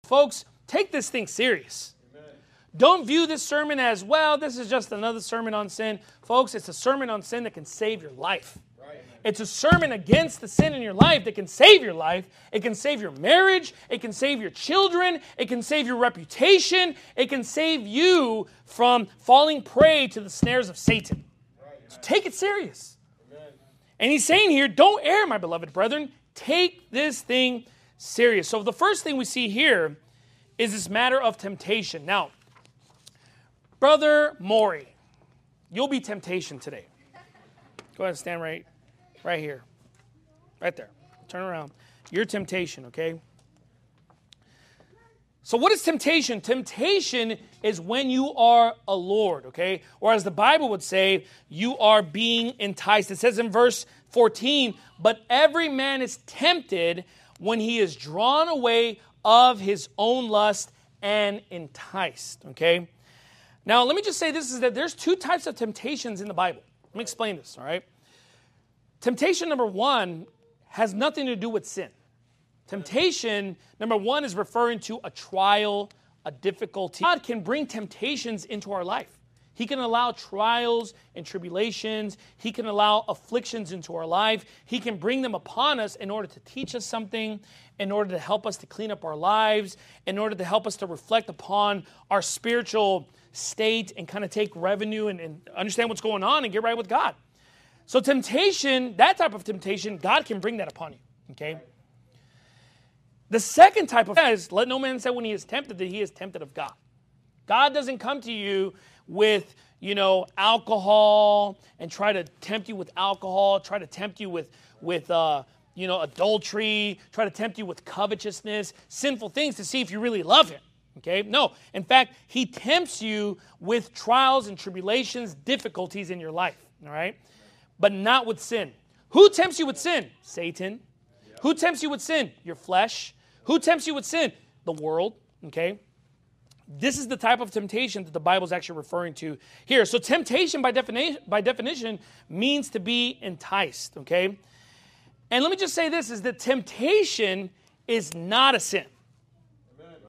Folks, take this thing serious. Amen. Don't view this sermon as, well, this is just another sermon on sin. Folks, it's a sermon on sin that can save your life. Right. It's a sermon against the sin in your life that can save your life. It can save your marriage. It can save your children. It can save your reputation. It can save you from falling prey to the snares of Satan. Right. So take it serious. Amen. And he's saying here, don't err, my beloved brethren. Take this thing serious. So the first thing we see here is this matter of temptation. Now, Brother Maury, you'll be temptation today. Go ahead and stand right here. Right there. Turn around. You're temptation, okay? So what is temptation? Temptation is when you are allured, okay? Or as the Bible would say, you are being enticed. It says in verse 14, but every man is tempted when he is drawn away of his own lust and enticed, okay? Now, let me just say this, is that there's two types of temptations in the Bible. Let me explain this, all right? Temptation number one has nothing to do with sin. Temptation number one is referring to a trial, a difficulty. God can bring temptations into our life. He can allow trials and tribulations. He can allow afflictions into our life. He can bring them upon us in order to teach us something, in order to help us to clean up our lives, in order to help us to reflect upon our spiritual state and kind of take revenue and understand what's going on and get right with God. So temptation, that type of temptation, God can bring that upon you, okay? The second type of is, let no man say when he is tempted that he is tempted of God. God doesn't come to you with, alcohol and try to tempt you with alcohol, try to tempt you with adultery, try to tempt you with covetousness, sinful things to see if you really love him. Okay? No. In fact, he tempts you with trials and tribulations, difficulties in your life. All right? But not with sin. Who tempts you with sin? Satan. Yep. Who tempts you with sin? Your flesh. Who tempts you with sin? The world. Okay? This is the type of temptation that the Bible is actually referring to here. So temptation by definition means to be enticed. Okay? And let me just say this, is that temptation is not a sin.